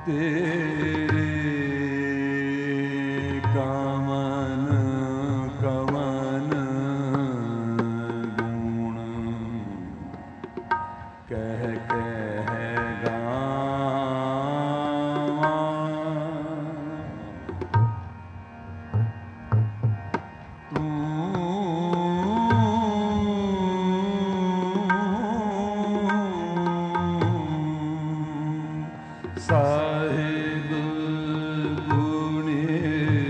तेरे कमन कमन गुण कह कह गावा तू साहिब गुणे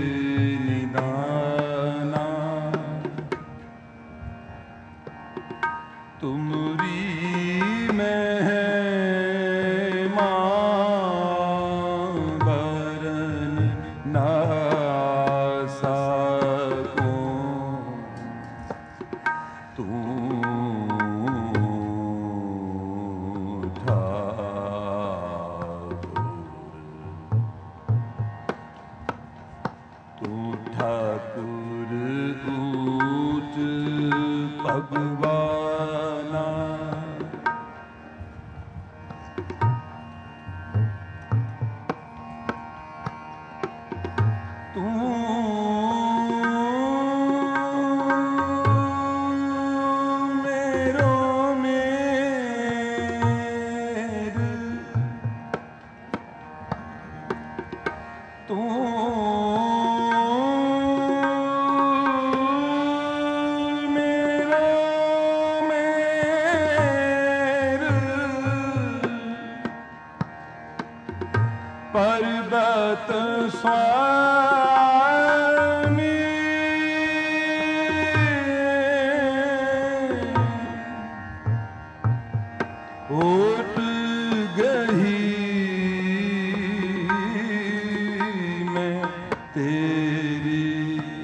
निदाना तुमरी महिमा बरन ना सकूं तू ठाकुर ऊट भगवाना तू मेरो मेर तू पर्वत स्वामी ओट गही मैं तेरी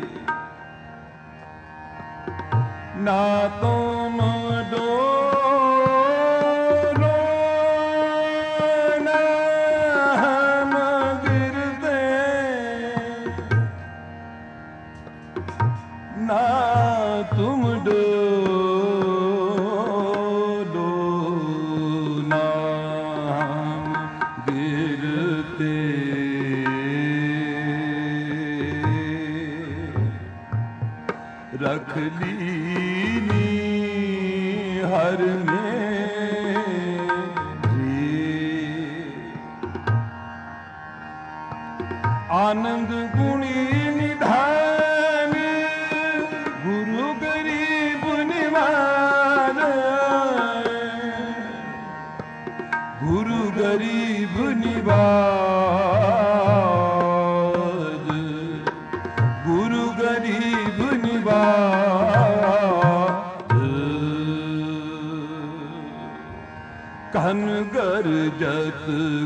ना तुम ना तुम डोलो ना गिरते रख लीनी हर मेरी आनंद गुणी निधान गुरु गरीब निवार गुरु गरीब निवाज गुरु गरीब निवाज कन गरजत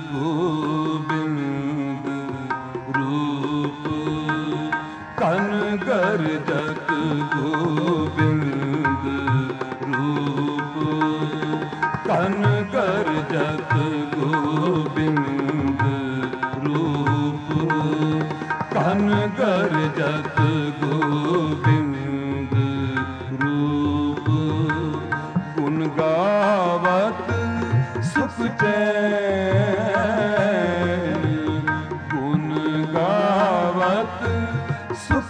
गोविंद रूप कन गरजत गोविंद रूप कन गरजत गोविंद रूप कन गरजत गोविंद रूप गुण गावत सुख चैन गुण गावत सुख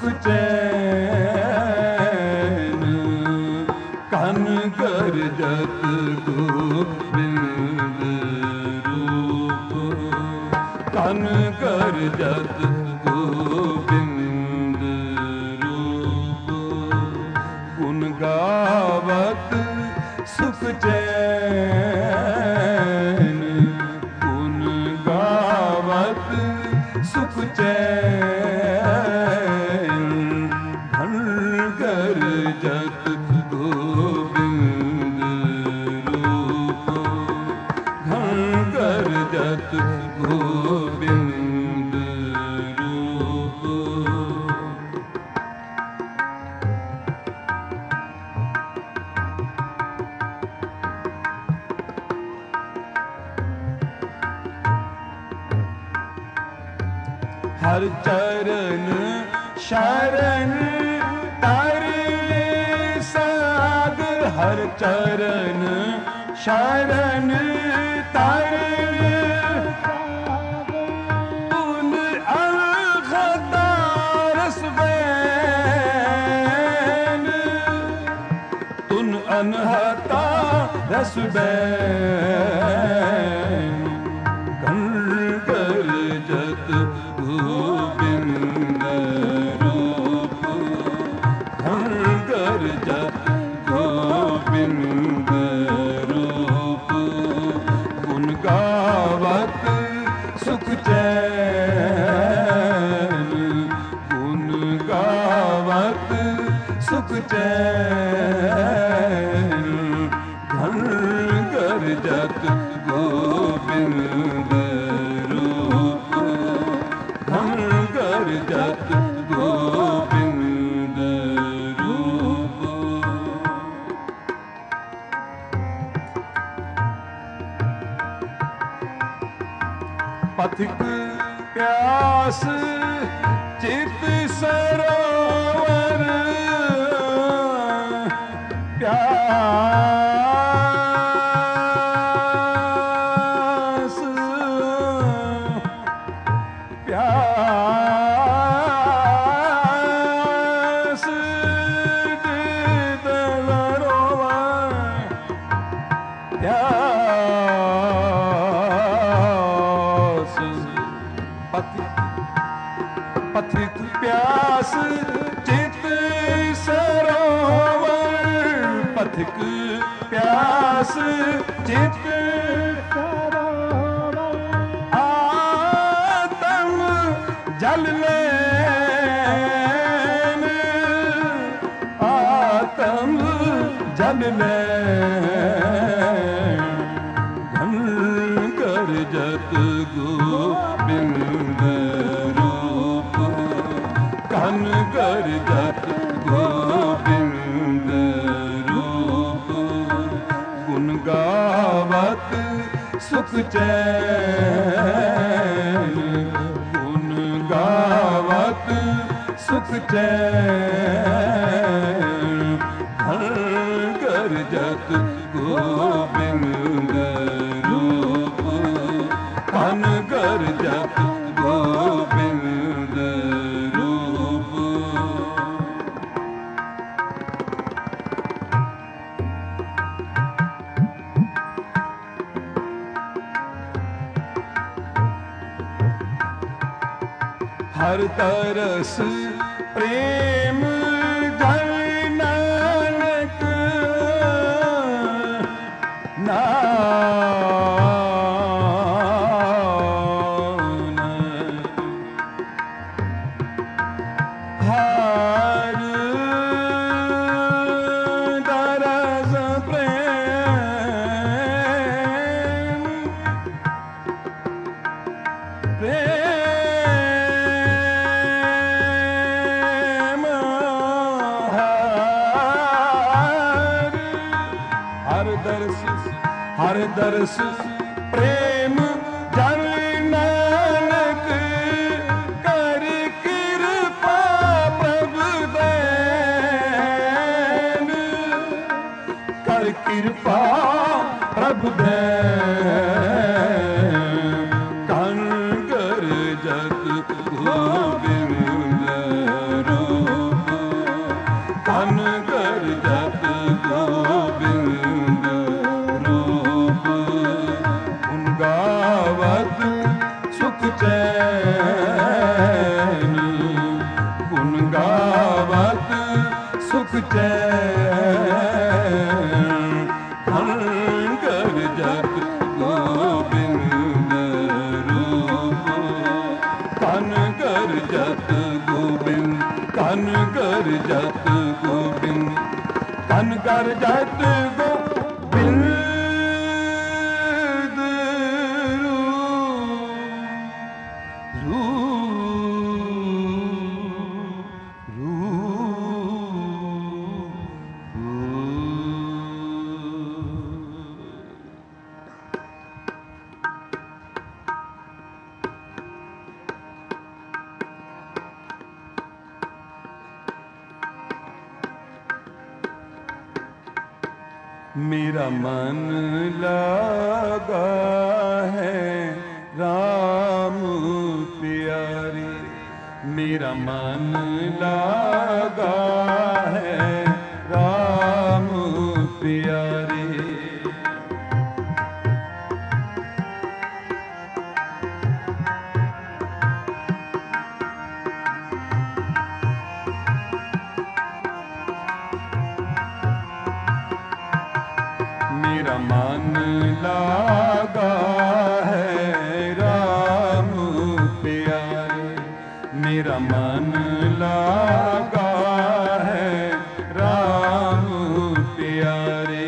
चैन कन गरजत गोविंद रूप कन गरजत गोविंद रूप गुण गावत सुख चैन गुण गावत सुख चैन धन गरजत गोविंद रूप धन गरजत गोविंद रूप हर चरण शरण तारे सागर हर चरण शरण तारे बैन घन कर जत गोबिंद रूप घन कर जत गोबिंद रूप गुण गावत सुख चैन गुण गावत सुख चैन घन कर जत गोबिंद रूप घन कर जत गोबिंद रूप पथिक प्यास चित सरोवर प्यास प्यास चित सरोवर प्यास पथिक प्यास चित सरोवर पथिक प्यास चित सरोवर आत्म जल लेन आत्म जल लेन घन कर जत गोबिंद रूप घन कर जत गोबिंद रूप गुण गावत सुख चैन गुण गावत सुख चैन घन कर जत गोबिंद रूप घन कर जत गोबिंद रूप हर तरस प्रेम जल नानक हर तरस प्रेम प्रेम हर दर्श प्रेम जन नानक कर कृपा प्रभु दैन कर कृपा प्रभु दैन घन कर जत गोबिंद रूप घन कर जत गोबिंद गावत सुख चैन गुण गावत सुख चैन घन कर जत गोबिंद रूप घन कर जत गोबिंद घन कर जत गोबिंद घन कर जत गोबिंद मेरा मन लगा है राम प्यारी, मेरा मन लगा है राम प्यारी। मेरा मन लागा है राम प्यारे, मेरा मन लागा है राम प्यारे।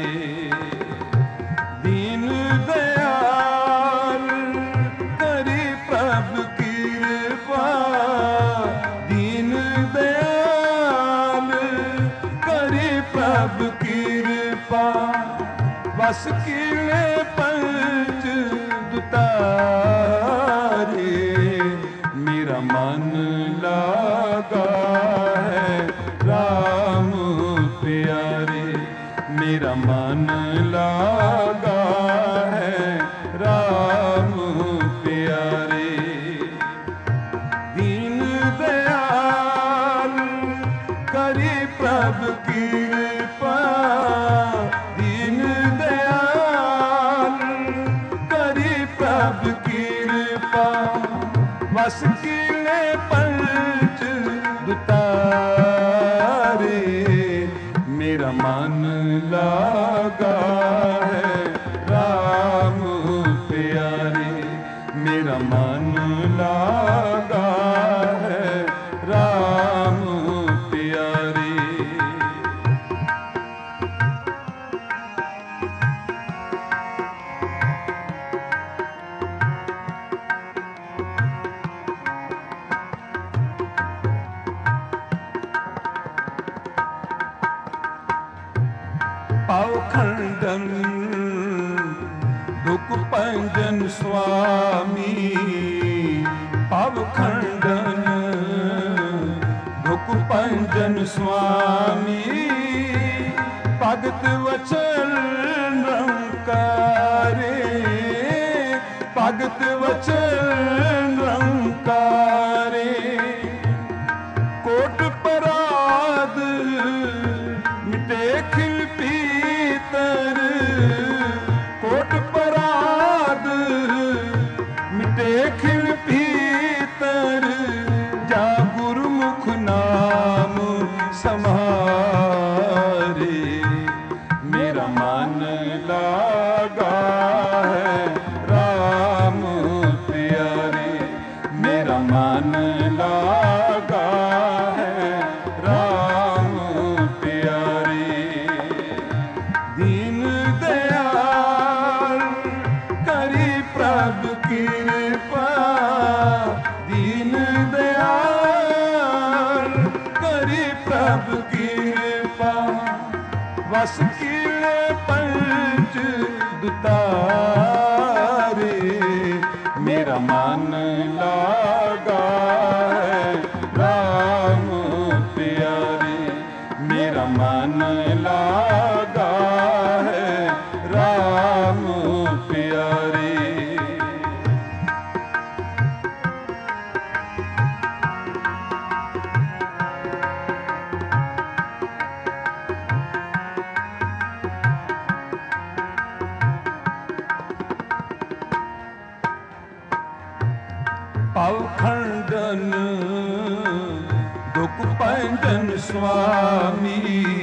दीन दयाल करी प्रभु कृपा, दीन दयाल करी प्रभु कृपा, बस कीले पंच दुतारे, मेरा मन लागा है राम प्यारे, मेरा मन लागा है राम प्यारे। दीन दयाल करी प्रभु कृपा, दीन दयाल करी प्रभु कृपा, बस कीले पंच दुतारे, मेरा मन लागा है राम प्यारे, मेरा मन लागा है राम प्यारे। पावखंडन दुख पंजन स्वामी, पावखंडन दुख पंजन स्वामी, भगत वचन रंकारे, भगत वचन रंकारे। कोट पराध मिटे खिल पीतर, कोट पराध मिटे खिल पीतर, जा गुरुमुख नाम समारे, मेरा मन लागा है राम प्यारे, मेरा मन लागा है राम प्यारे। दीन दयाल करी प्रभु कृपा, दीन दयाल करी प्रभु कृपा, बस कीले पंच दुतारे, मेरा मन लागा है राम प्यारे, मेरा मन लागा है राम प्यारे। पावखंडन दुख पंजन स्वामी,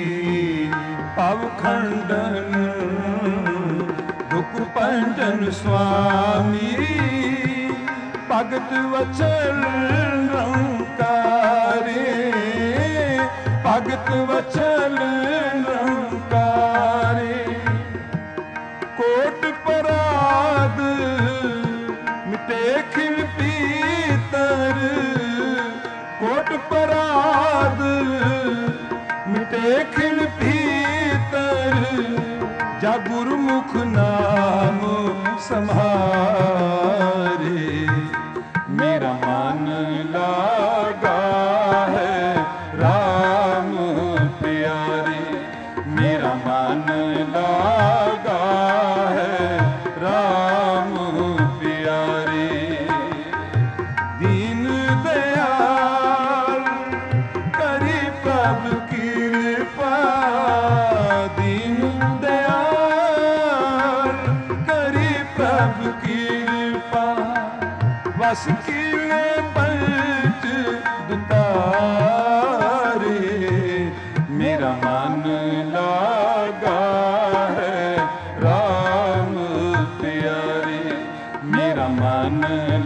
पावखंडन दुख पंजन स्वामी, भगत वचन रंकारे, भगत वचन रंकारे। कोट पराध मिटे खिल पीतर, कोट पराध मिटे खिल पीतर, जा गुरुमुख नाम सम्हारे, मेरा मन लागा है राम प्यारे, मेरा मन लागा है राम प्यारे। दीन दयाल करी प्रभु कृपा, दीन दयाल करी प्रभु कृपा, बस कीले पंच दुतारे, मेरा मन लागा है राम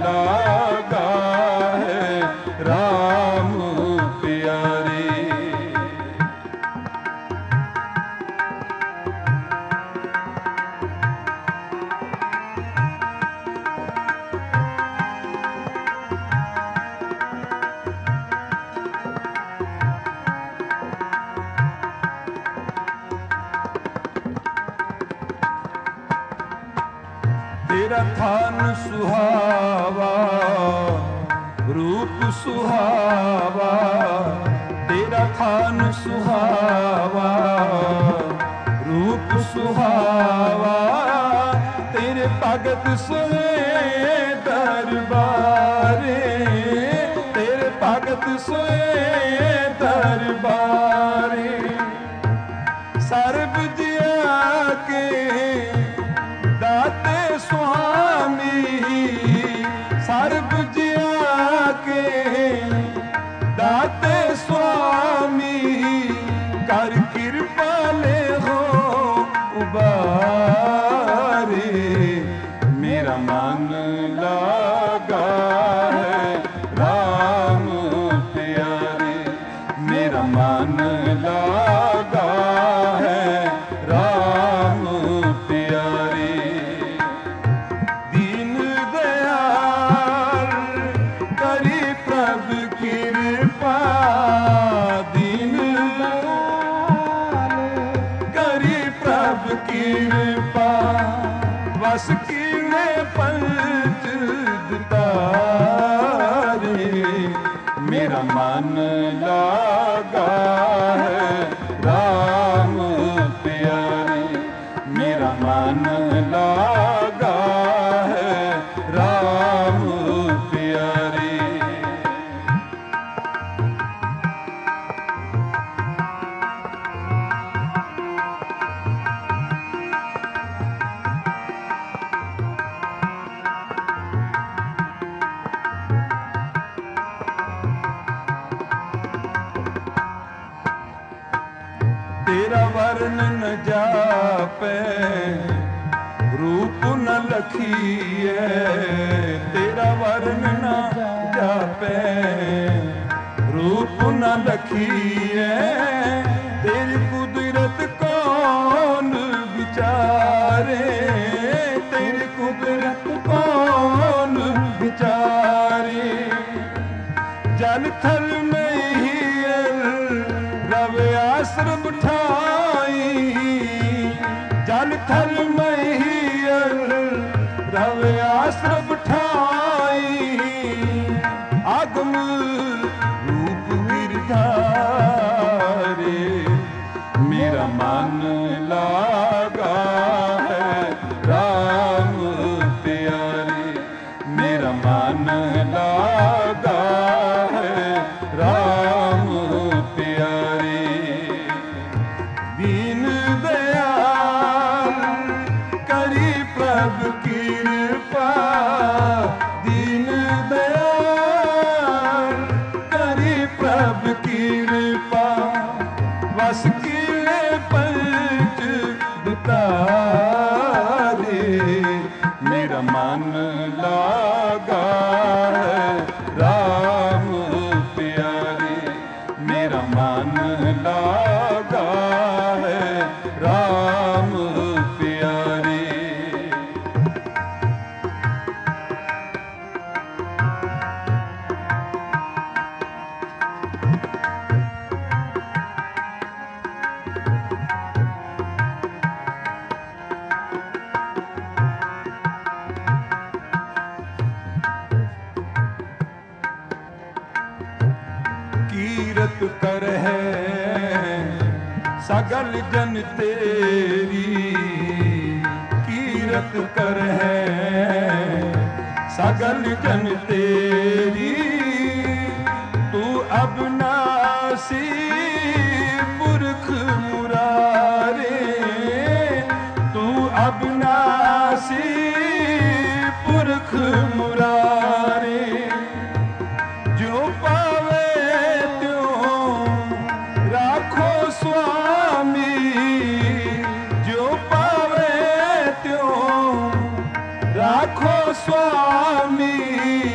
लागा है राम प्यारे। तेरा थान सुहावा रूप सुहावा, तेरा थान सुहावा रूप सुहावा, तेरे भगत सुने दरबारे, तेरे भगत सुने दरबारे। सर्ब जिया के दाते स्वामी, सर्ब जिया के दाते स्वामी, कर कृपा ले हो उबारे। मेरा मन लागा है राम प्यारे, मेरा मन लागा है राम प्यारे। दीन दयाल करी प्रभु कृपा, दीन दयाल करी प्रभु कृपा, बस कीने पंच दुतारे। मेरा मन लागा है राम प्यारे, मेरा मन लागा है राम प्यारे। तेरा वर्ण न जापे रूप न लखिए, तेरा वर्ण न जापे रूप न लखिए, तेरी कुदरत कौन विचारे, तेरी कुदरत कौन विचारे। जल थल में ही रव आश्रम ठाई, जल थल में ही रव आश्रम ठाई, आगम रूप गिरधारे। मेरा मन लागा है राम प्यारे, मेरा मन लागा है राम प्यारे। दीन दयाल करी प्रभु कृपा, दीन दयाल करी प्रभु कृपा, बस कीने पंच दुतारे। मेरा मन लागा है राम प्यारे, मेरा मन लागा है राम प्यारे। कीरत कर है सगल जन तेरी, कीरत कर है सगल जन तेरी, तू अविनाशी पुरख मुरारे, तू अविनाशी पुरख मुरारे। जो पावे त्यों राखो स्वामी, जो पावे त्यों राखो स्वामी,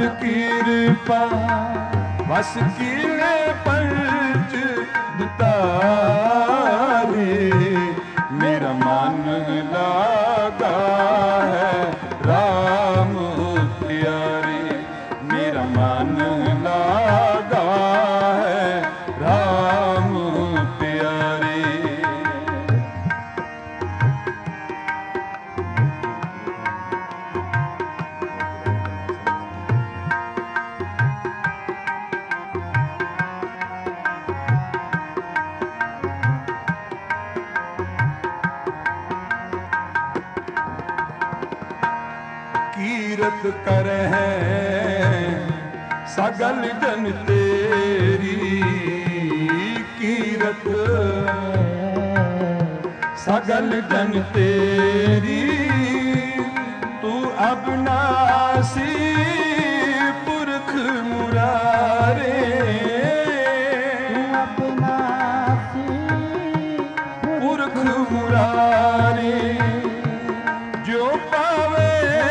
कृपा बस कीने पंच दुतारे मेरा मन लगा है राम प्यारे मेरा मन लगा है राम प्यारे कीरत कर है सगल जन तेरी कीरत सगल जन तेरी तू अविनाशी पुरख मुरारे पुरख मुरारे जो पावे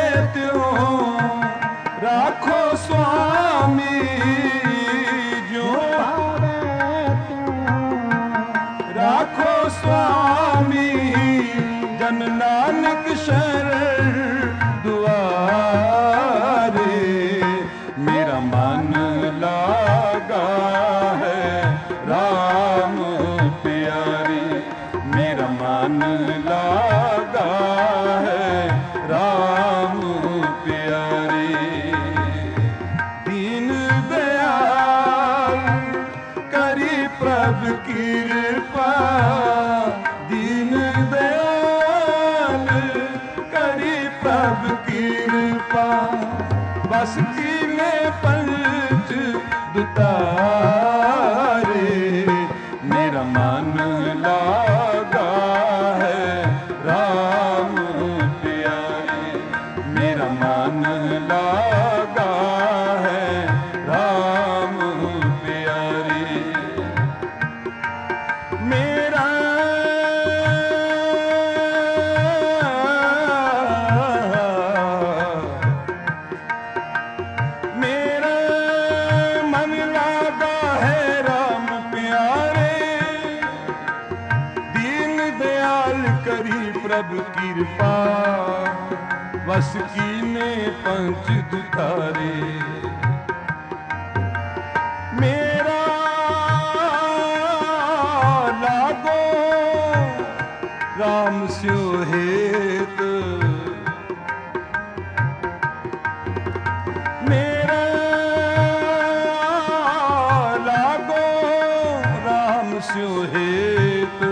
राखो स्वामी जो राखो स्वामी जन नानक शरण दुआरे मेरा मन लगा है राम प्यारे मेरा मन लगा है राम प्यारे प्रभ कृपा दीन दयाल करी प्रभ कृपा बस कीने पंच दुतारे मेरा मन लगा है राम प्यारे मेरा मन लगा है राम प्यारे मेरा मन लगा है राम प्यारे दीन दयाल करी प्रभु कृपा बस कीने पंच दुतारे मेरा लागो राम स्यो हेत मेरा लागो राम स्यो हेत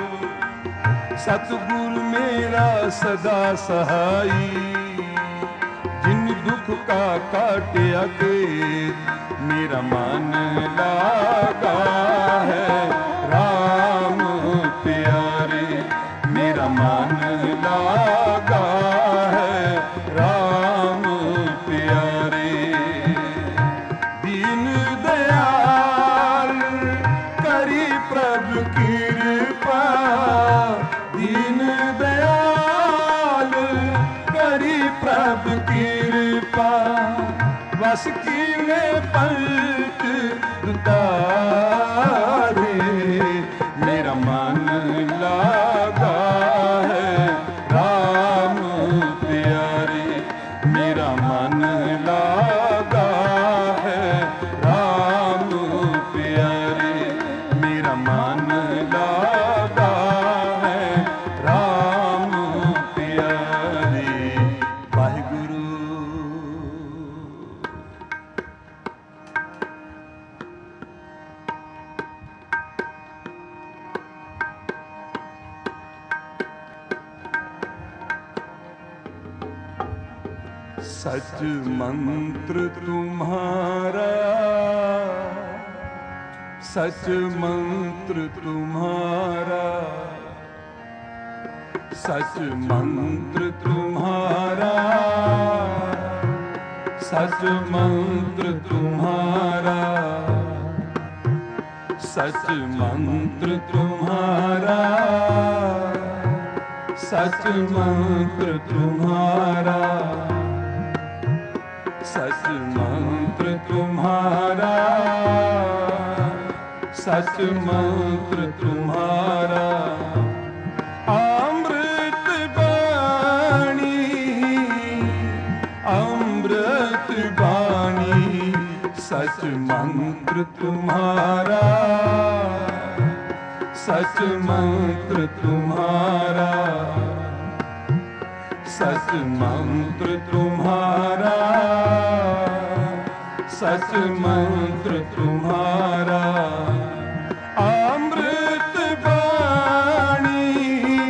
सतगुरु मेरा सदा सहाई जिन दुख का काटिया के मेरा मन लगा है राम प्यारे मेरा मन लगा है राम प्यारे दीन दयाल करी प्रभु कृपा दीन दयाल करी प्रभु कृपा बस कीने पंच दुतारे मेरा मन लगा है राम प्यारे मेरा मन लगा है राम प्यारे मेरा मन लगा है राम प्यारे वाहिगुरु सच मंत्र तुम्हारा सच मंत्र तुम्हारा सच मंत्र तुम्हारा सच मंत्र तुम्हारा सच मंत्र तुम्हारा सच मंत्र तुम्हारा सच मंत्र तुम्हारा, सच मंत्र तुम्हारा। अमृत बाणी, अमृत बाणी, सच मंत्र तुम्हारा, सच मंत्र तुम्हारा, सच मंत्र तुम्हारा, सच मंत्र तुम्हारा। अमृत बाणी,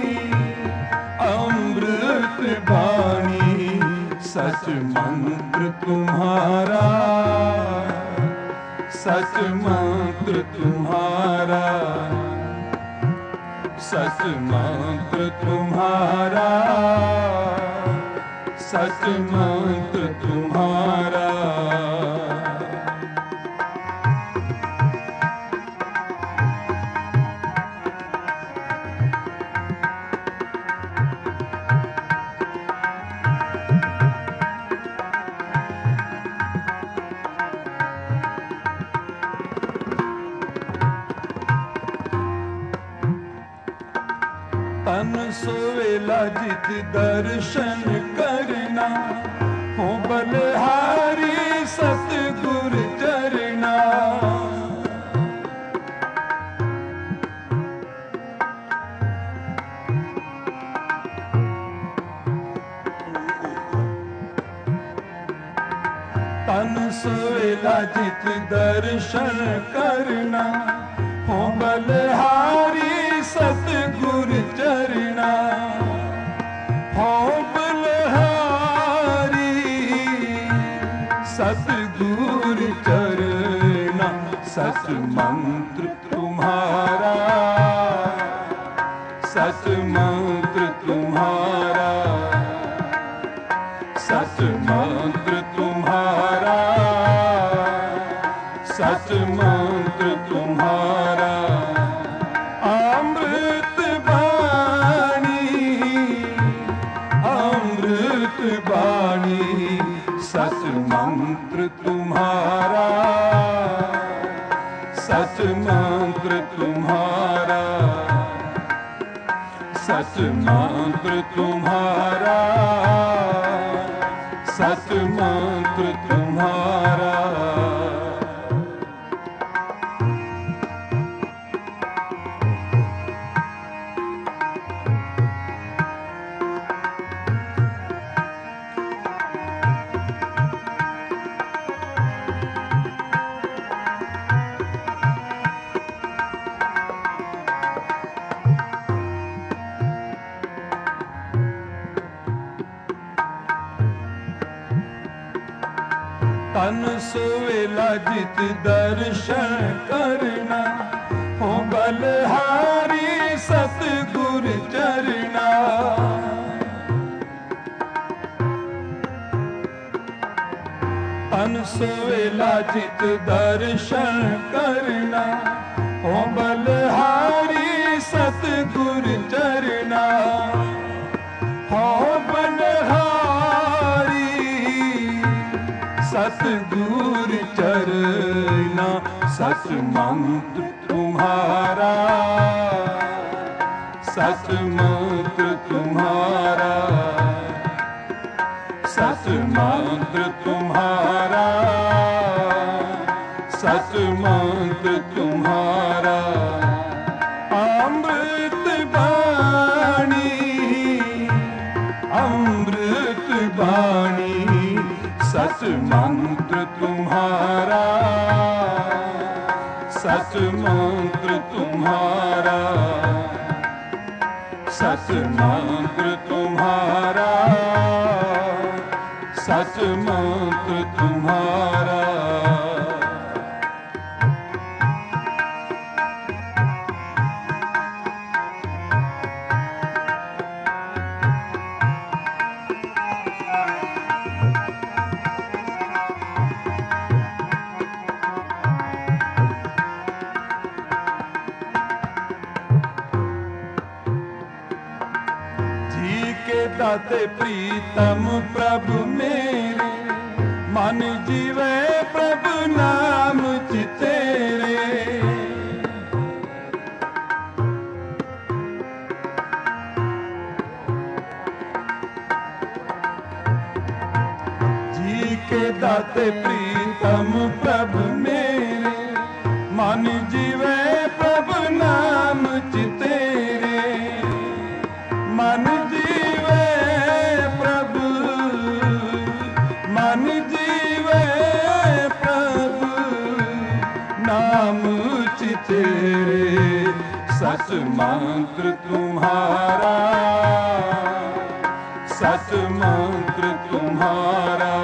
अमृत बाणी, सच मंत्र तुम्हारा, सच मंत्र तुम्हारा, सच मंत्र तुम्हारा, सच मंत्र तुम्हारा। तन सोवेला जित दर्शन करना, हो बलहारी सतगुर चरना। तन सोवेला जित दर्शन करना, हो बलहारी सतगुर चरना। हो बलहारी सतगुर चरना, सच मंत्र तुम्हारा, सच मंत्र तुम्हारा, सच मंत्र तुम्हारा, सच मंत्र तुम्हारा। अमृत बाणी, अमृत बाणी, सच मंत्र तुम्हारा, सच मंत्र तुम्हारा, सच मंत्र तुम्हारा, सच मंत्र तुम्हारा। तन सोवेला जित दर्शन करना, हो बलहारी सतगुर चरना। तन सोवेला जित दर्शन करना, हो बलहारी सतगुर चरना। हो बलहारी सतगुर चरना, सच मंत्र तुम्हारा, सच मंत्र तुम्हारा, सच मंत्र तुम्हारा, सच मंत्र तुम्हारा। अमृत बाणी, अमृत बाणी, सच मंत्र तुम्हारा, सच मंत्र तुम्हारा, सच मंत्र तुम्हारा, सच मंत्र तुम्हारा। दाते प्रीतम प्रभु मेरे, मन जीवे प्रभु ना के दाते प्रीतम प्रभु मेरे, मन जीवे प्रभु नाम चितेरे। मन जीवे प्रभु, मन जीवे प्रभु नाम चितेरे। सच मंत्र तुम्हारा, सच मंत्र तुम्हारा,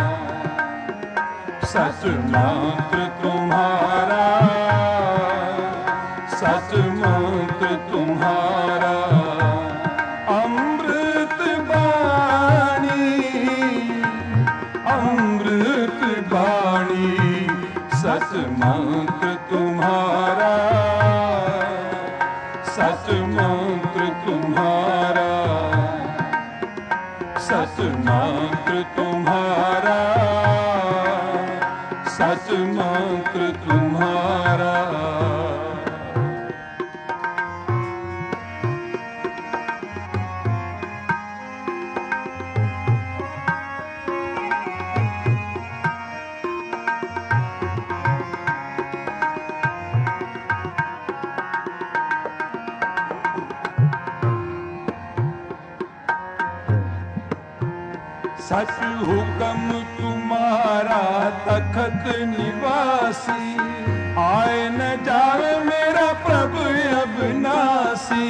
सच मंत्र तुम्हारा, सच मंत्र तुम्हारा। अमृत वाणी, अमृत वाणी, सच मंत्र तुम्हारा, सच मंत्र तुम्हारा, सच मंत्र तुम्हारा, सच मंत्र तुम्हारा। सच हुक्म तुम्हारा तखत निवासी, आए न जावे मेरा प्रभु अविनाशी।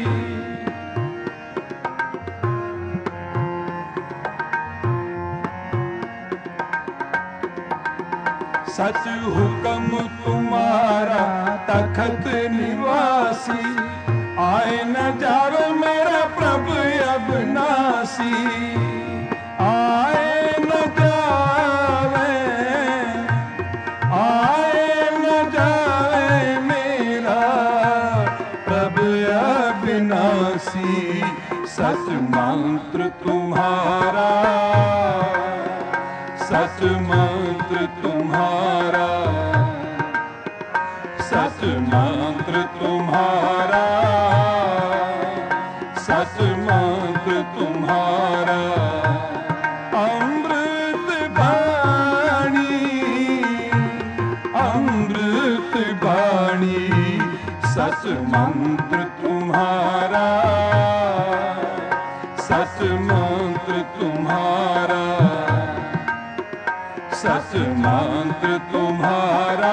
सच हुक्म तुम्हारा तखत निवासी, आए न जावे मेरा प्रभु अविनाशी। आए न जावे, आए न जावे मेरा प्रभु अविनाशी। सच मंत्र तुम्हारा, सच मंत्र तुम्हारा, सच मंत्र तुम्हारा, सच मंत्र तुम्हारा। अमृत वाणी, अमृत वाणी, सच मंत्र तुम्हारा, सच मंत्र तुम्हारा, सच मंत्र तुम्हारा,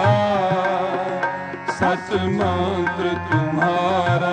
सच मंत्र तुम्हारा।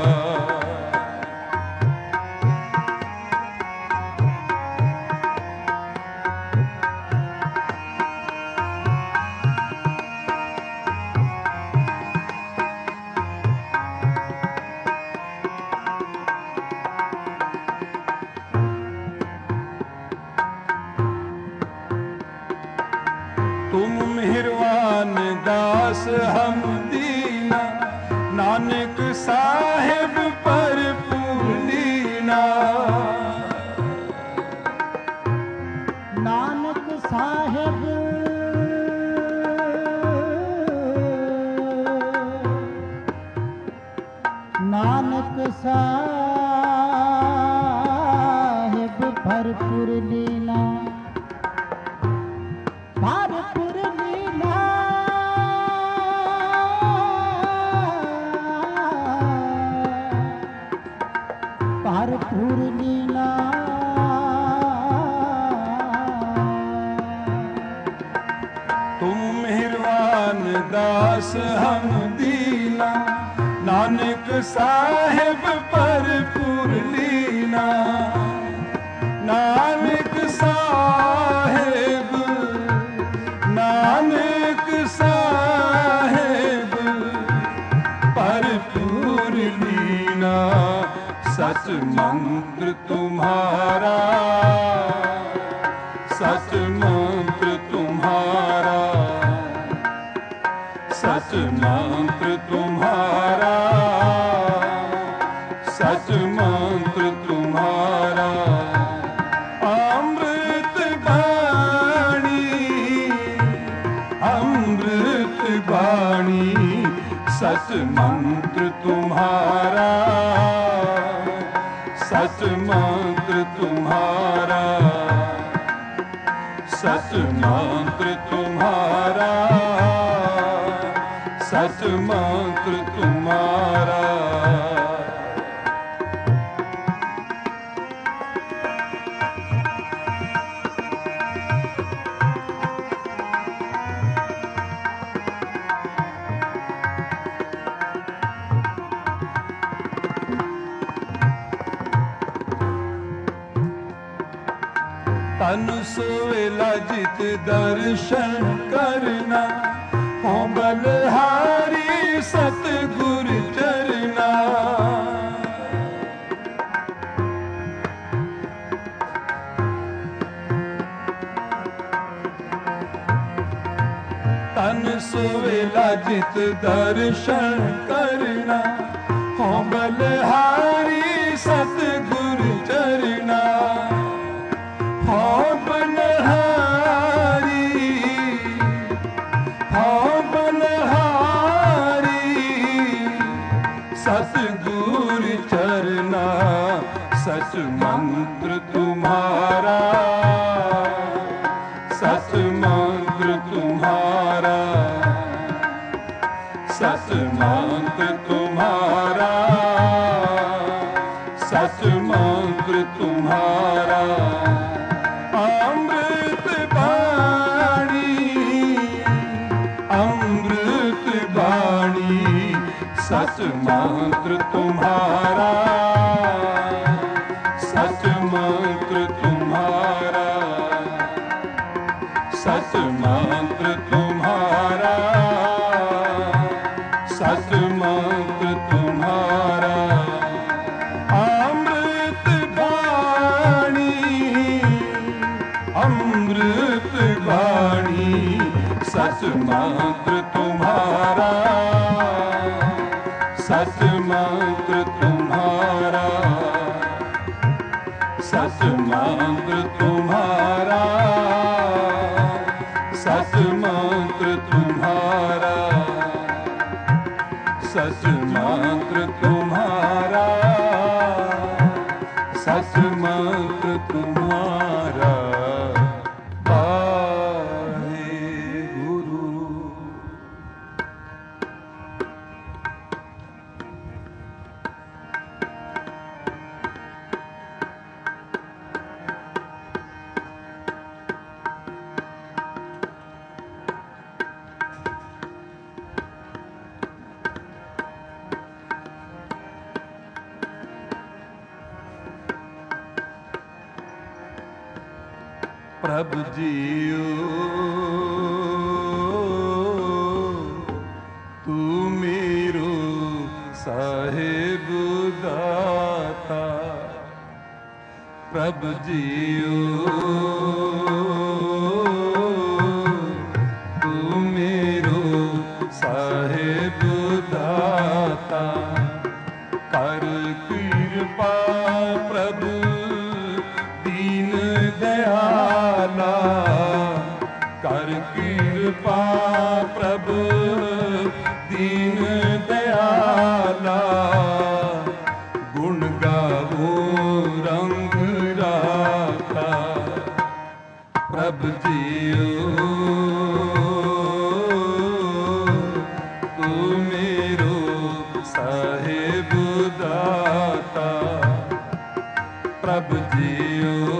तुम मेहरबान दास हम दीना, नानक साहिब पर पूलीना। नानक साहिब नानक साहिब भरपुर लीला, भरपुर लीला। भरपुर लीला। तुम मेहरबान दास हम दीना, नानक साहिब पर पूलीना। नानक साहिब, नानक साहिब पर पूलीना। सच मंत्र तुम्हारा, सच मंत्र तुम्हारा, सच मंत्र तुम्हारा, सच मंत्र तुम्हारा। अमृत वाणी, अमृत वाणी, सच मंत्र तुम्हारा, सच मंत्र तुम्हारा, सत मंत्र तुम्हारा, सत मंत्र तुम्हारा। तन सोवेला जित दर्शन करना, हो बलहारी सतगुर चरना। तन सोवेला जित दर्शन करना, हो बलहारी सतगुर चरना। हो बलहारी, हो बलहारी सतगुर चरना। सत मंत्र तुम्हारा, सत मंत्र तुम्हारा, सत मंत्र तुम्हारा, सत मंत्र तुम्हारा। अमृत बाणी, अमृत बाणी सत मंत्र तुम्हारा, सत मंत्र तुम्हारा, सत मंत्र तुम्हारा, सत मंत्र तुम्हारा। अमृत बाणी, अमृत बाणी सत मंत्र तुम्हारा, सत मंत्र तुम्हारा, सत मंत्र तुम्हारा, सत मंत्र तुम्हारा, सत मंत्र तुम्हारा, सत मंत्र तुम्हारा। प्रभु जियो तू मेरो साहिब दाता। प्रभु जियो तू मेरो साहिब दाता। कर कृपा प्रभु दीन दयाला, कर कृपा प्रभु दीन दयाला। गुण गावो रंग राता। प्रभु जियो तू मेरो साहिब दाता। प्रभु जियो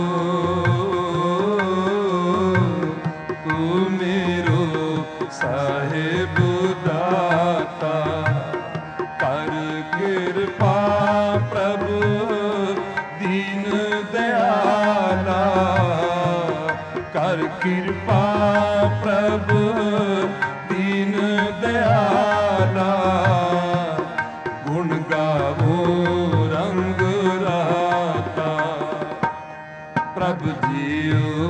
तू मेरो साहिब दाता। कर कृपा प्रभु दीन दयाला, कर कृपा प्रभु दीन दयाला। गुण गावो रंग राता। प्रभु जियो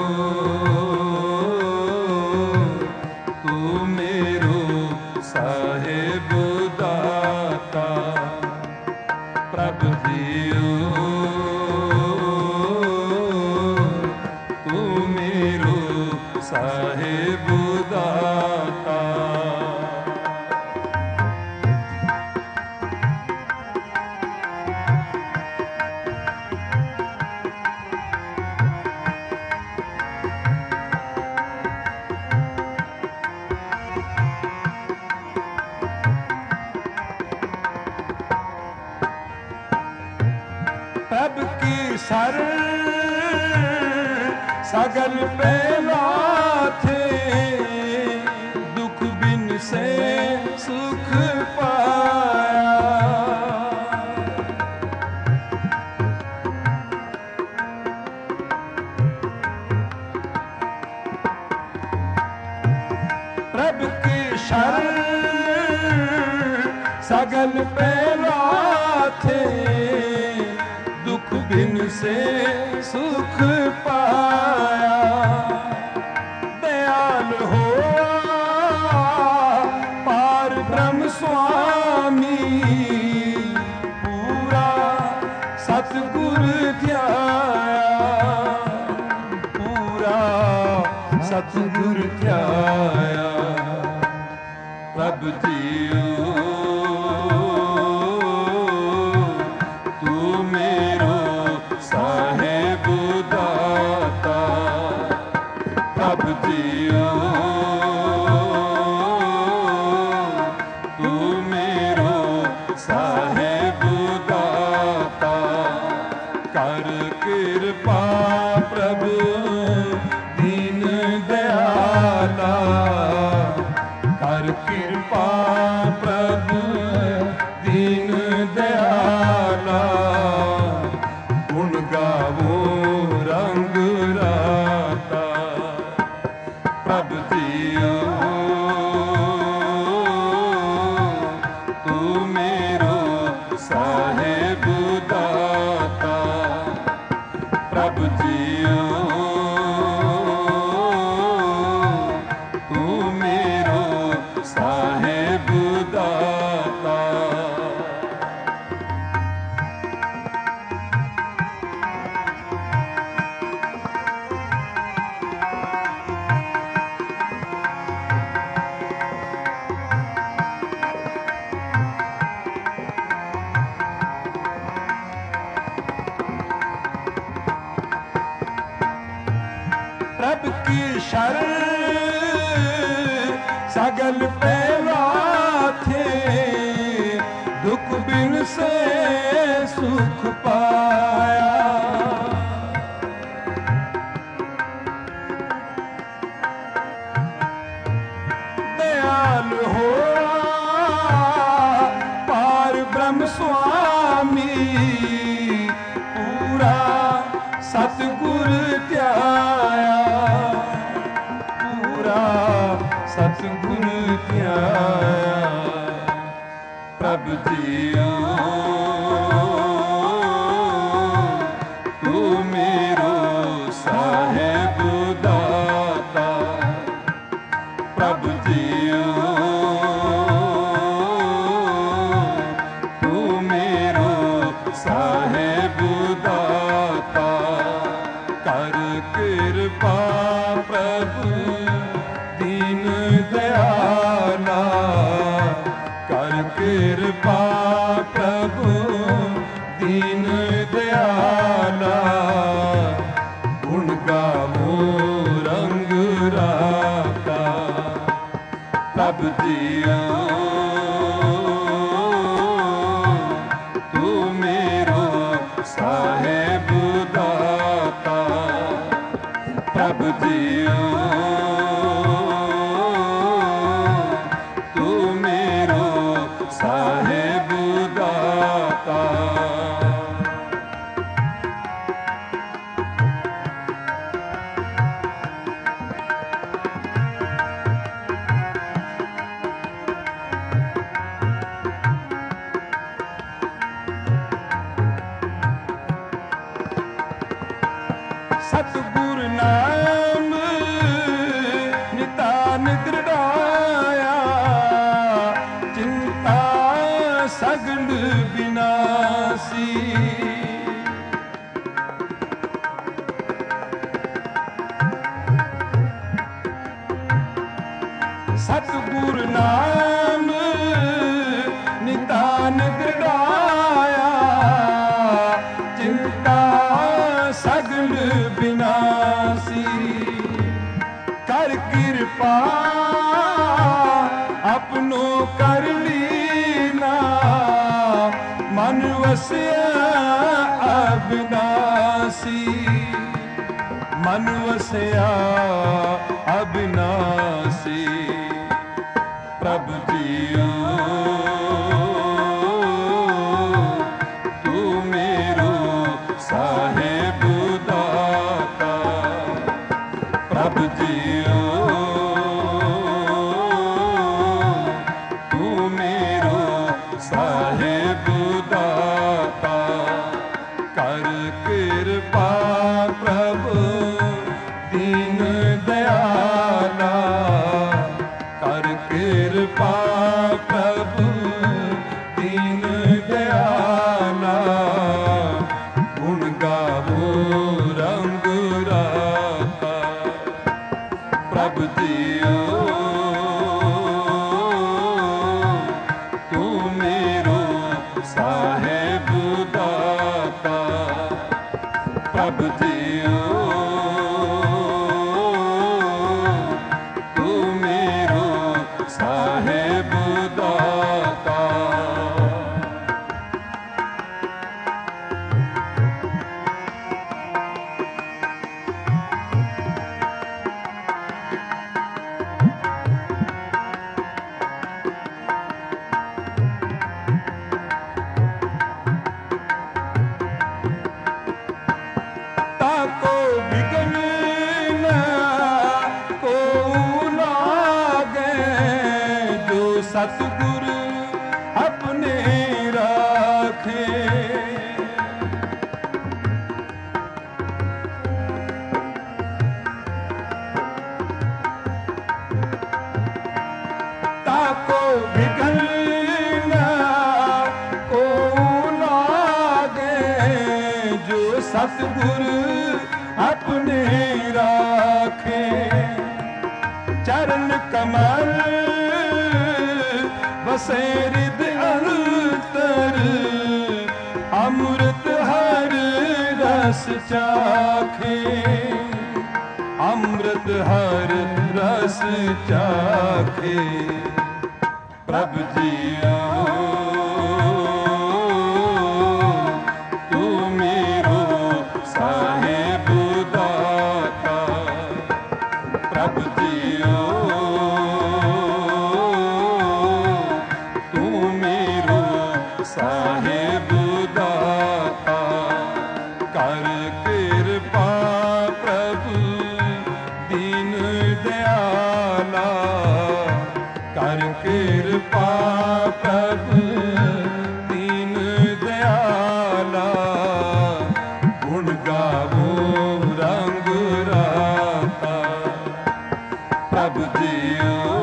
तू मेरो साहिब दाता। प्रभु जियो तू मेरो साहिब दाता। सर सगल पेला थे, दुख बिन से सुख पाया। प्रभु के शरण सगल पेला थे, दुख बिन से सुख पाया। दयाल हो पार ब्रह्म स्वामी, पूरा सतगुर ध्याया, पूरा सतगुर ध्याया। प्रभु जीओ तू मेरो साहेब दाता। प्रभु जीओ तू मेरो साहेब दाता। कर कृपा प्रभु दीन दयाला, कर कृपा प्रभु दीन दयाला। गुण गावो रंग राता। प्रभु जीओ तू मेरो साहेब दाता। प्रभु जीओ तू मेरो साहेब दाता। प्रभु की शरण सगल पेला थे, दुख बिन से सुख पाया। दयाल हो पार ब्रह्म स्वामी, पूरा सतगुर ध्याया, पूरा सतगुर ध्याया। प्रभु जीओ तू मेरो साहेब दाता। प्रभु जीओ तू मेरो साहेब दाता। कर कृपा प्रभु दीन दयाला, कर कृपा प्रभु दीन दयाला। गुण गावो रंग राता। प्रभु जीओ तू मेरो साहेब दाता। प्रभु जीओ तू मेरो साहेब दाता। सतगुर नाम नितान दृढ़ाया, चिंता सगल विनाशी। सतगुर नाम नितान दृढ़ाया, चिंता सगल विनाशी। कर कृपा अपनो कर लीना, मन वसिया अविनाशी। ਮਨ ਵਸਿਆ ਅਬਿਨਾਸੀ। ਪ੍ਰਭ ਜੀਓ ਤੂੰ ਮੇਰੋ ਸਾਹਿਬ ਦਾਤਾ। ਪ੍ਰਭ ਜੀਓ ਤੂੰ ਮੇਰੋ ਸਾਹਿਬ ਦਾਤਾ। ਕਰ ਕਿਰਪਾ ਪ੍ਰਭ ਦੀਨ ਦਿਆਲਾ। ਕਰ ਕਿਰਪਾ ਪ੍ਰਭ ਦੀਨ ਦਿਆਲਾ। ਗੁਣ ਗਾਵੋ ਰੰਗ ਰਾਤਾ। ਪ੍ਰਭ ਜੀਓ ਤੂੰ ਮੇਰੋ ਸਾਹਿਬ ਦਾਤਾ। ਪ੍ਰਭ ਜੀਓ ਤੂੰ ਮੇਰੋ ਸਾਹਿਬ ਦਾਤਾ। ताको बिघन न को लागे। जो सतगुर अपने राखे। ताको बिघन न को लागे। जो सतगुर अपने राखे। चरण कमल बसे हृद अंतर। अमृत हर रस चाखे। अमृत हर रस चाखे। प्रभ जੀਓ ਤੂੰ ਮੇਰੋ ਸਾਹਿਬ ਦਾਤਾ। ਪ੍ਰਭ ਜੀਓ ਤੂੰ ਮੇਰੋ ਸਾਹਿਬ ਦਾਤਾ। ਕਰ ਕਿਰਪਾ ਪ੍ਰਭ ਦੀਨ ਦਿਆਲਾ। ਕਰ ਕਿਰਪਾ ਪ੍ਰਭ ਦੀਨ ਦਿਆਲਾ। ਗੁਣ ਗਾਵੋ ਰੰਗ ਰਾਤਾ। ਪ੍ਰਭ ਜੀਓ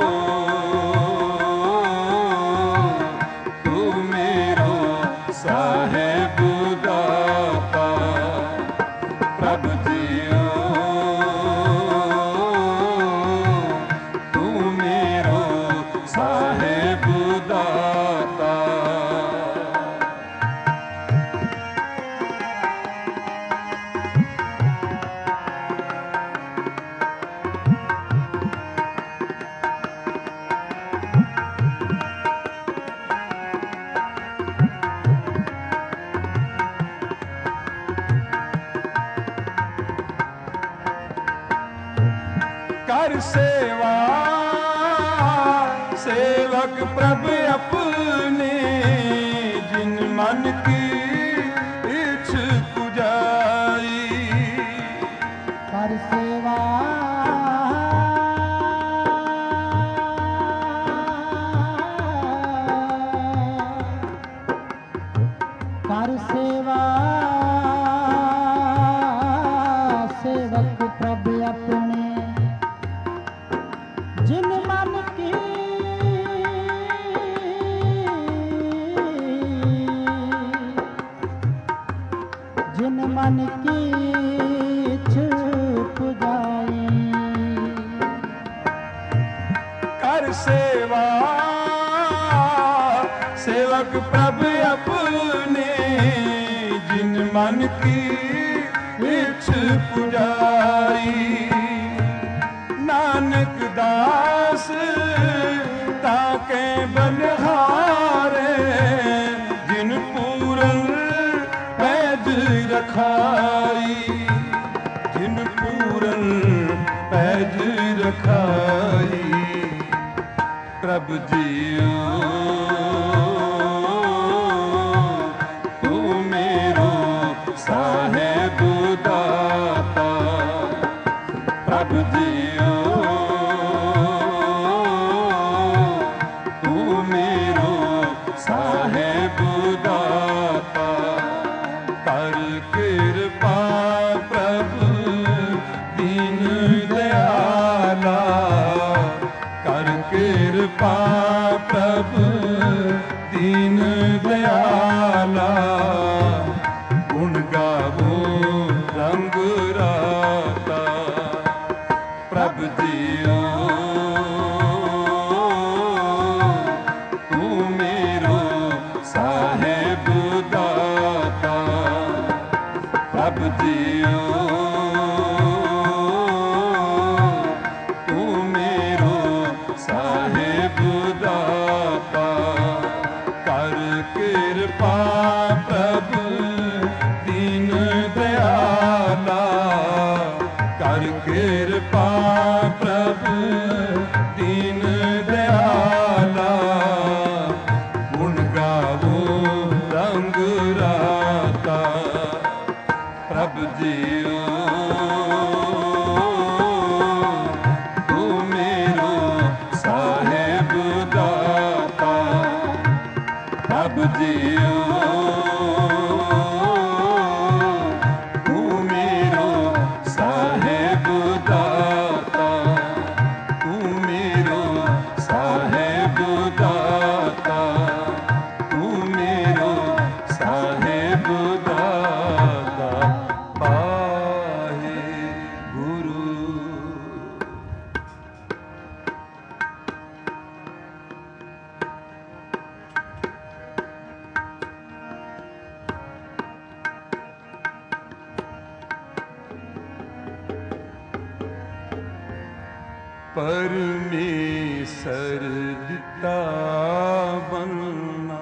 ਤੂੰ ਮੇਰੋ ਸਾਹਿਬ ਦਾਤਾ। ਪ੍ਰਭ ਜੀਓ ਤੂੰ ਮੇਰੋ ਸਾਹਿਬ ਦਾਤਾ। कर सेवा सेवक प्रभ अपने। जिन मन की इच्छ पुजाई। कर सेवा कर सेवा सेवक प्रभ अपने। जिन मन की जिन मन की इच्छ पुजाई। कर सेवा सेवक प्रभ अपने। जिन मन की इच्छ पुजाई। नानक दास ताके बलिहारे। जिन पूरन पैज रखाई। जिन पूरन पैज रखाई। प्रभु जियो तू मेरो साहेब दाता। प्रभु जियो तू मेरो साहेब दाता। कर कृपा प्रभु दीन दयाला। कर कृपा प्रभु दीन दयाला। गुण गावो रंग राता। प्रभु जियो तू मेरो साहेब दाता। प्रभु जियो तू मेरो साहेब दाता। कर कृपा प्रभु दीन दयाला। कर कृपा प्रभु दीन दयाला। गुण गावो रंग राता। प्रभु जियो तू मेरो साहेब दाता। प्रभु जियो तू मेरो साहेब दाता। तू मेरो साहेब दाता। तू मेरो साहेब दाता। पाहे गुरु। परमेश्वर दिता बनना।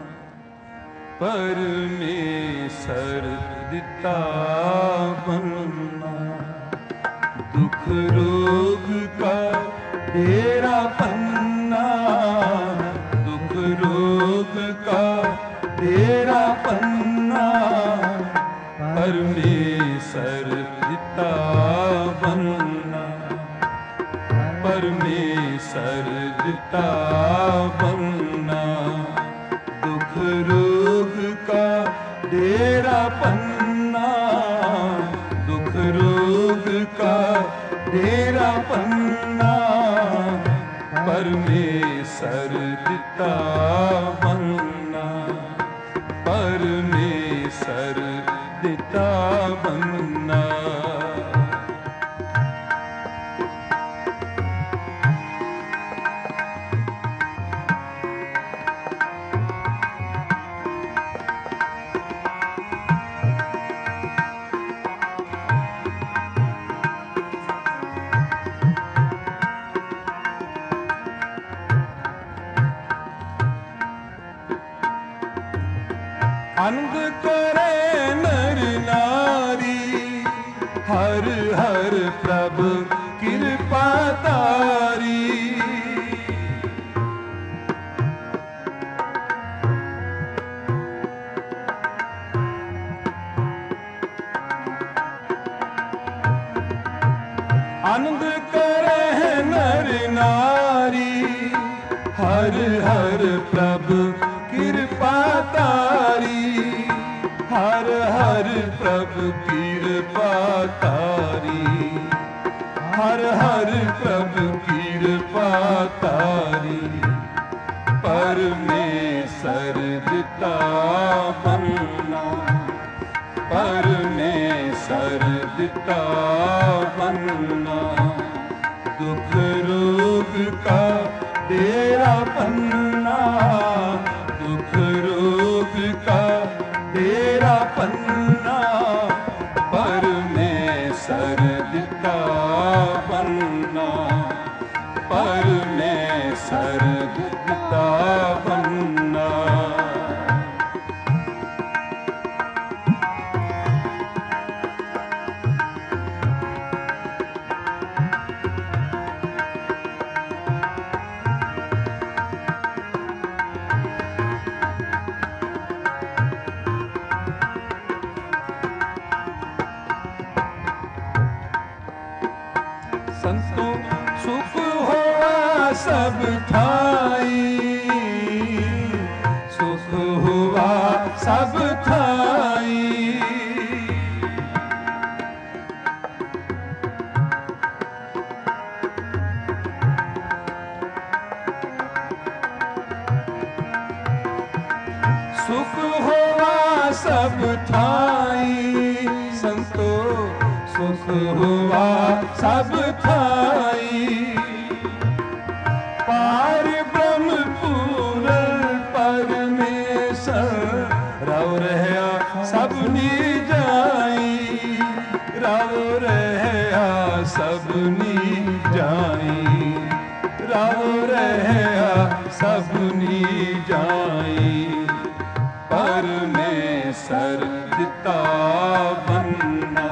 परमेश्वर दिता बनना। दुख रोग का डेरा पन्ना। दुख रोग का डेरा पन्ना। परमेश्वर दिता बनना। परमेश्वर दिता बनना। दुख रोग का डेरा पन्ना। दुख रोग का डेरा पन्ना। परमेश्वर दिता बनना। परमेश्वर दिता बनना। आनंद करे नर नारी। हर हर प्रभु कृपा तारी। आनंद करे नर नारी। हर हर प्रभु कृपा तारी। हर हर प्रभु कृपा तारी। हर हर प्रभु कृपा तारी। परमेश्वर दिता बनना। परमेश्वर दिता बनना। दुख रोग का डेरा पन्ना। दुख रोग का डेरा पन्ना। परमेश्वर दिता बनना। परमेश्वर दिता बनना। संतो सुख हुआ सब ठाई, सुख हुआ सब ठाई। सुख हुआ सब ठाई, संतो सुख हुआ सब ठाई। पार ब्रह्म पूरन परमेश्वर रव रहया सबनी जाई, रव रहया सबनी जाई, रव रहया सबनी जाई। परमेश्वर दिता बनना,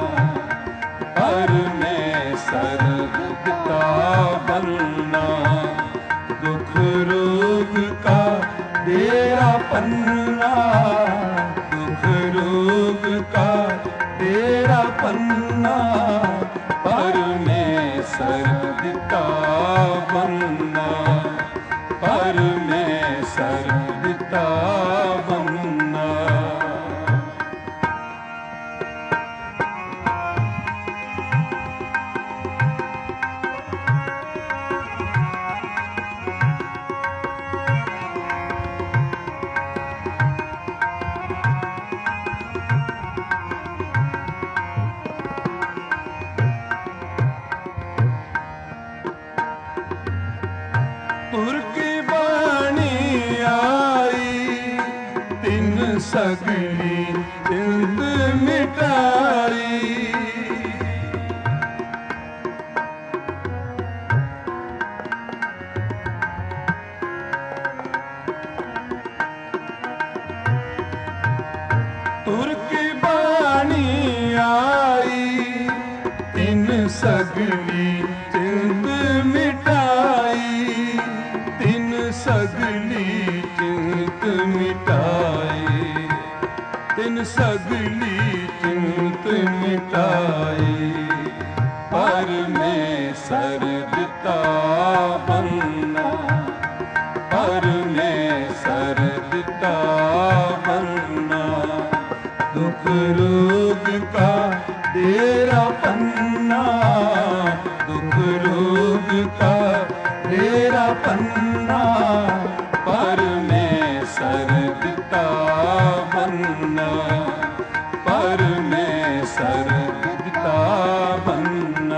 परमेश्वर दिता बनना। दुख रोग का डेरा पन्ना, दुख रोग का डेरा पन्ना। परमेश्वर दिता बनना, परमेश्वर दिता बनना। तुर की बाणी आई, तिन सगली चिंत मिटाई। तुर की बाणी आई, तिन सगली चिंत मिटाई, तिन सगली चिंत मिटाई, तिन सगली चिंत मिटाई। परमेश्वर दिता बनना, परमेश्वर दिता बनना। दुख रोग का डेरा पन्ना, दुख रोग का डेरा पन्ना। परमेश्वर दिता बनना, परमेश्वर दिता बनना।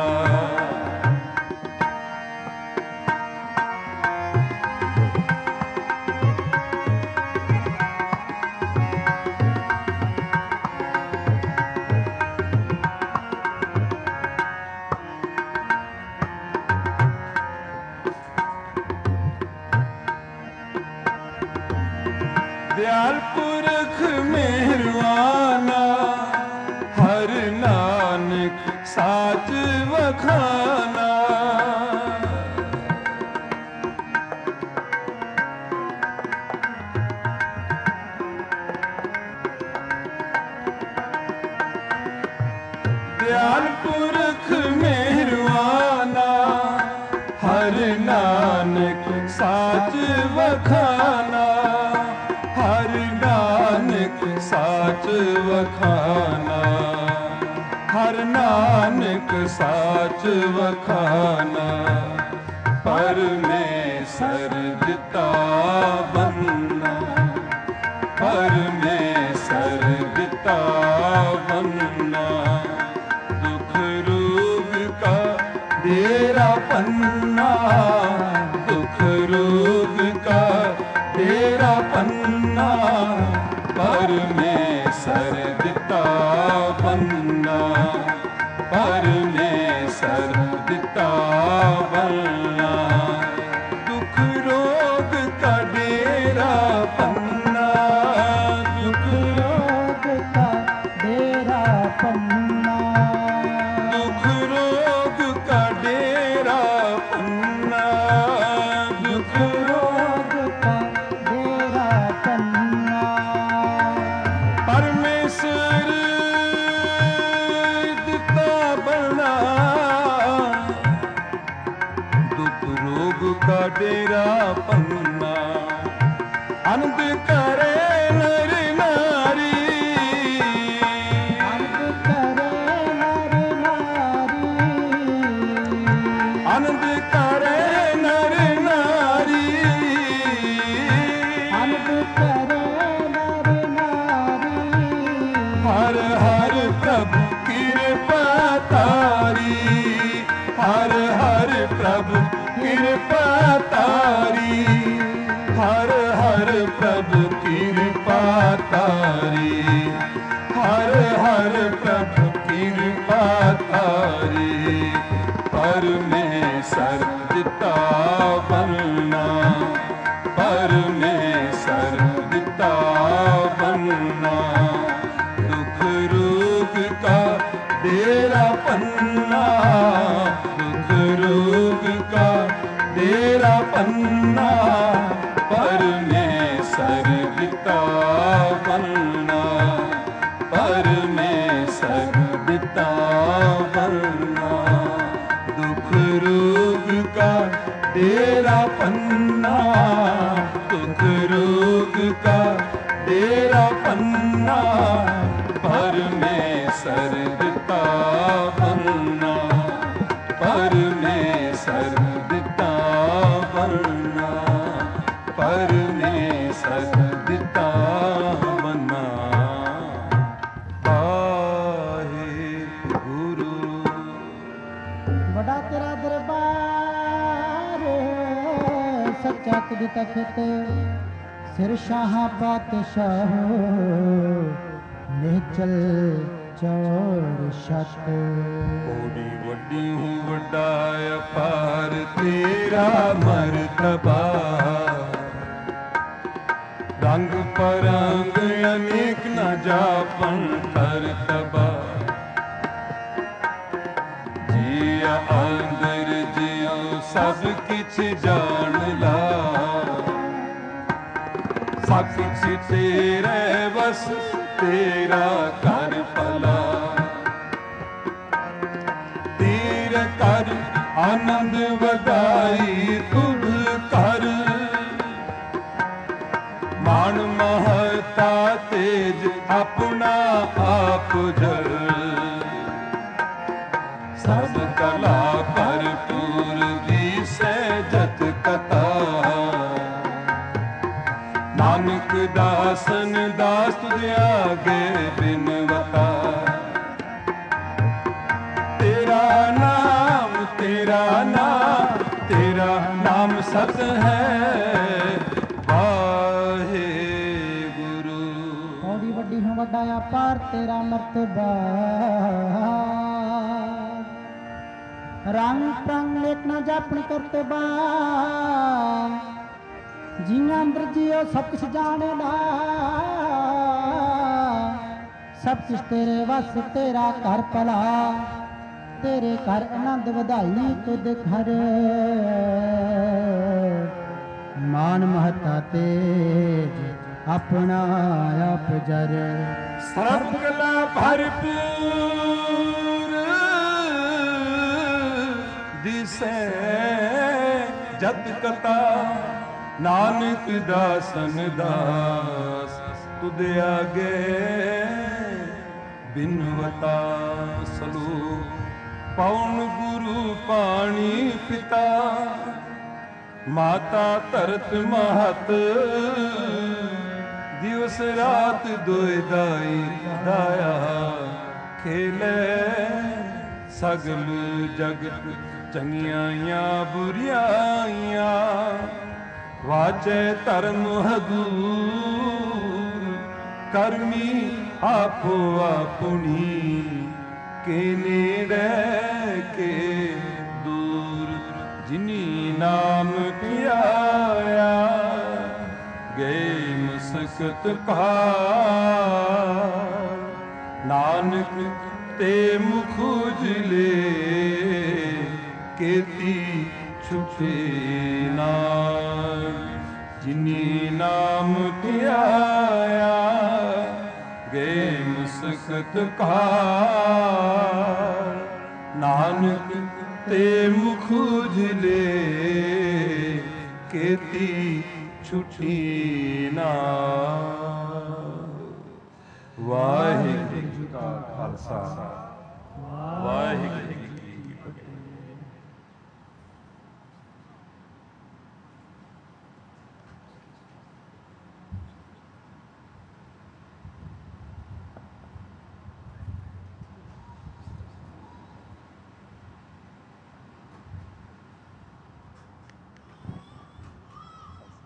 दयाल पुरख मेहरवाना, हर नानक साच वखाना। दयाल पुरख मेहरवाना, हर नानक साच वखाना। हर नानक साच वखाना, हर नानक साच वखाना। परमेश्वर दिता बनना, परमेश्वर दिता बनना। दुख रोग का डेरा पन्ना, दुख रोग का डेरा पन्ना। परमेश्वर दिता बनना, परमेश्वर दिता बनना। दुख रोग का डेरा पन्ना, दुख रोग का डेरा पन्ना, दुख रोग का डेरा पन्ना। दुख रोग का डेरा पन्ना। परमेश्वर दिता बनना, का डेरा पन्ना। आनंद करे नर नारी, आनंद करे नर नारी, आनंद करे नर नारी, आनंद करे नर नारी। हर हर प्रभु कृपा तारी, हर हर प्रभु कृपा तारी, हर हर प्रभु कृपा तारी, हर हर प्रभु कृपा तारी। परमेश्वर दिता बनना, परमेश्वर दिता बनना। दुख रोग का डेरा पन्ना, दुख रोग का डेरा पन्ना। परमेश्वर दिता बनना, परमेश्वर दिता बनना। दुख रोग का डेरा पन्ना, दुख रोग का डेरा पन्ना। परमेश्वर दिता बनना, परमेश्वर दिता बनना, परमेश्वर दिता बनना। वाहेगुरु। बड़ा तेरा दरबार सच्चा तुझ तखत, सिर शाह बादशाह निचल चौर छत। बड़ी वड्डी हूँ वड्डा अपार तेरा मर्तबा। रंग परंग अनेक न जापन करतबा। जिया अंदर जियो सब किछ जान ला। सब किछ तेरे बस तेरा कर भला। तेरे कर आनंद वधाई तुध कर। मान महता तेज अपना आप जल। सब कला भरपूर दिसै जत कथा। नानक दासन दास तुझे आगे बिनवता। तेरा नाम तेरा नाम तेरा नाम सत है। वाहेगुरु। बड़ी वड्डी हूँ वड्डा अपार तेरा मर्तबा। रंग प्रंग लेख न जापन करतबा। जिया अंदर जियो सब कुछ जाने ला। सब कुछ तेरे वस तेरा घर भला। तेरे घर आनंद वधाई तुद घर। मान महता तेज अपना आप जर। सर्व कला भरपूर दिसै जत कथा। नानक दासन दास तुद आगे बिनवता। सलोक पौन गुरु पाणी पिता। माता धरत महत दिवस रात दोए दाई दाया। खेले सगल जगत चंगियां बुरियां। वाचे धर्म हदूर करमी आपो आपुनी। के नेड़े के दूर जिनी नाम पियाया। गए मुस्कत पार नानक ते मुख उजले। केती छुपे नाम जिनी नाम पियाया। गए मुस्कत कार नानक ते मुख उजले। ਕੀਤੀ ਛੁੱਟੀ ਨਾ। ਵਾਹਿਗੁਰੂ ਜੀ ਕਾ ਖਾਲਸਾ, ਵਾਹਿਗੁਰੂ